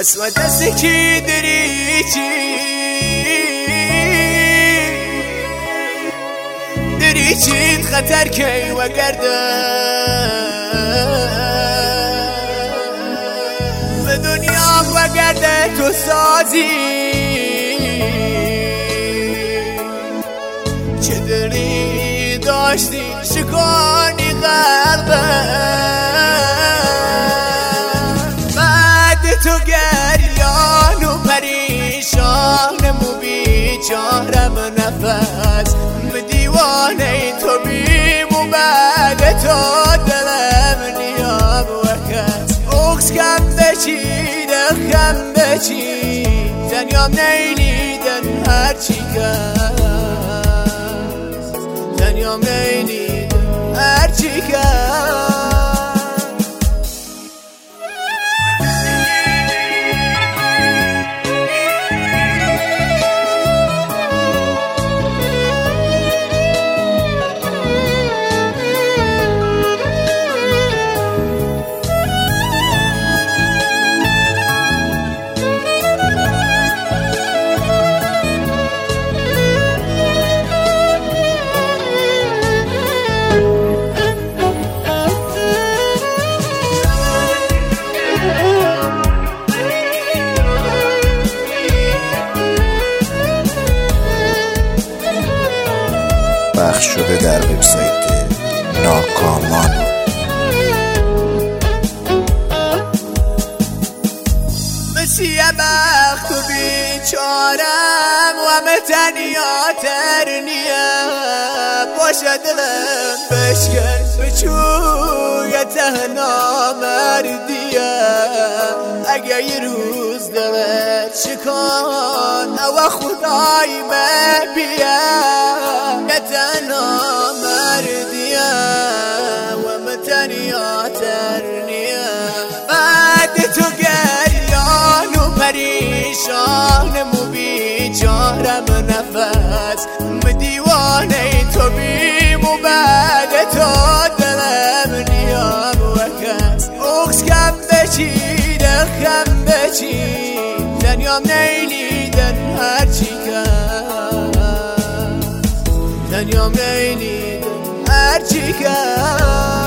اسود دستکی دریچید خطر کی و به دنیا و گرده تو سازی چه دری داشتی شکانی قلبه بعد تو گریان و پریشانم و بیچارم نفس به دیوانه تو بیم و بعد تو دلم نیام و کس اکس کم بچیده خم بچید زنیام نیلیدن هرچی کس زنیام نیلیدن هرچی کس پخش شده در وبسایت ناکامان. مسیح بخت و بیچارم و متنیاتر نیم باشه دلم بشکن بچوی تهنا مردیم اگه یه روز دلت شکان و خدای مبیم یه تهنا مردیم و متنیاتر نیم بعد تو گریان و پریشانم و بیچارم نفس به دیوانه تو بیم و بعد تو دلم نیام و کس اکس کم بچیده خم بچید زنیام نیلیدن هرچی کس زنیام نیلیدن هرچی کس